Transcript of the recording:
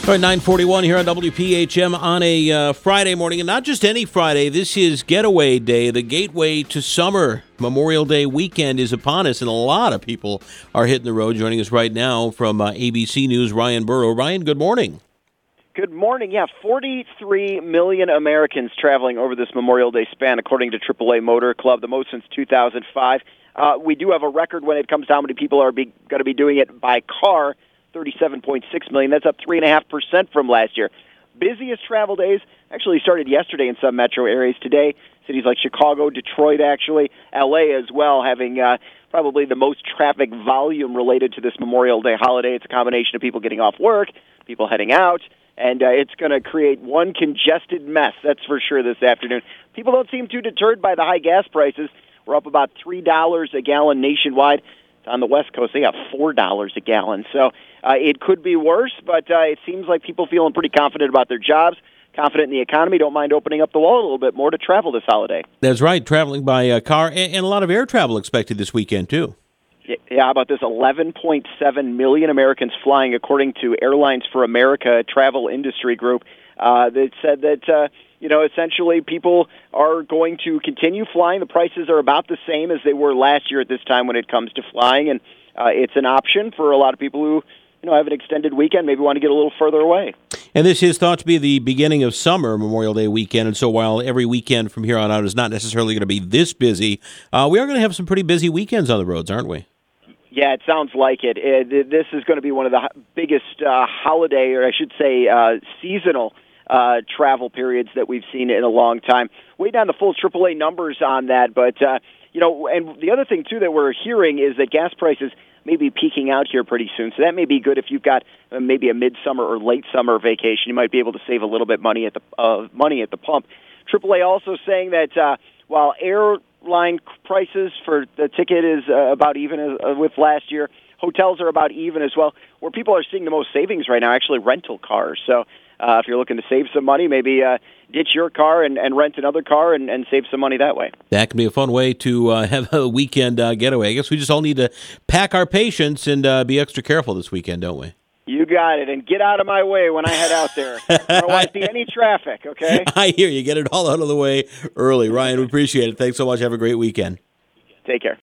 All right, 9:41 here on WPHM on a Friday morning, and not just any Friday. This is Getaway Day, the gateway to summer. Memorial Day weekend is upon us, and a lot of people are hitting the road. Joining us right now from ABC News, Ryan Burrow. Ryan, good morning. Good morning. Yeah, 43 million Americans traveling over this Memorial Day span, according to AAA Motor Club, the most since 2005. We do have a record when it comes to how many people are going to be doing it by car. 37.6 million. That's up 3.5% from last year. Busiest travel days actually started yesterday in some metro areas. Today, cities like Chicago, Detroit, actually, L.A. as well, having probably the most traffic volume related to this Memorial Day holiday. It's a combination of people getting off work, people heading out, and it's going to create one congested mess, that's for sure, this afternoon. People don't seem too deterred by the high gas prices. We're up about $3 a gallon nationwide. On the West Coast, they got $4 a gallon. So it could be worse, but it seems like people feeling pretty confident about their jobs, confident in the economy, don't mind opening up the wallet a little bit more to travel this holiday. That's right, traveling by car, and a lot of air travel expected this weekend, too. Yeah, how about this? 11.7 million Americans flying, according to Airlines for America, a travel industry group. That said that, essentially people are going to continue flying. The prices are about the same as they were last year at this time when it comes to flying, and it's an option for a lot of people who have an extended weekend, maybe want to get a little further away. And this is thought to be the beginning of summer, Memorial Day weekend, and so while every weekend from here on out is not necessarily going to be this busy, we are going to have some pretty busy weekends on the roads, aren't we? Yeah, it sounds like it. This is going to be one of the biggest holiday, or I should say seasonal travel periods that we've seen in a long time. Waiting on the full AAA numbers on that, but, and the other thing, too, that we're hearing is that gas prices may be peaking out here pretty soon, so that may be good if you've got maybe a midsummer or late summer vacation. You might be able to save a little bit money at the pump. AAA also saying that while airline prices for the ticket is about even with last year, hotels are about even as well. Where people are seeing the most savings right now, actually rental cars. So if you're looking to save some money, maybe ditch your car and rent another car and save some money that way. That can be a fun way to have a weekend getaway. I guess we just all need to pack our patience and be extra careful this weekend, don't we? You got it. And get out of my way when I head out there. I don't want to see any traffic, okay? I hear you. Get it all out of the way early. Ryan, we appreciate it. Thanks so much. Have a great weekend. Take care.